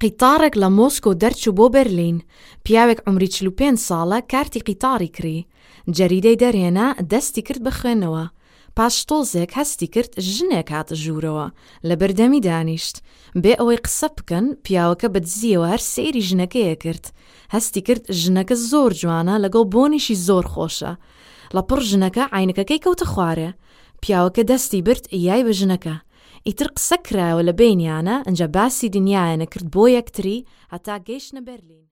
قیتارێک لە مۆسکۆ دەرچوو بۆ بەرلین. پیاوێک عمری 45 ساڵە کارتی قیتاری کڕی. جەریدەی دەرهێنا دەستی کرد بە خوێندنەوە. پاش تۆزێک هەستی کرد ژنێک هاتە ژوورەوە لە بەردەمی دانیشت. بێ ئەوەی قسە بکەن پیاوەکە بەدزیەوە هەر سەیری ژنەکەیە کرد. هەستی کرد ژنەکە زۆر جوانە لەگەڵ بۆنیشی زۆر خۆشە. لە پڕ ژنەکە عینەکەکەی کەوتە خوارێ. پیاوەکە دەستی برد یای بە ژنەکە. ئیتر قسە کرایەوە لە بینیانە ئەنجا باسی دنیایە نەکرد بۆ یەکتری هەتا گەیشتنە بەرلین.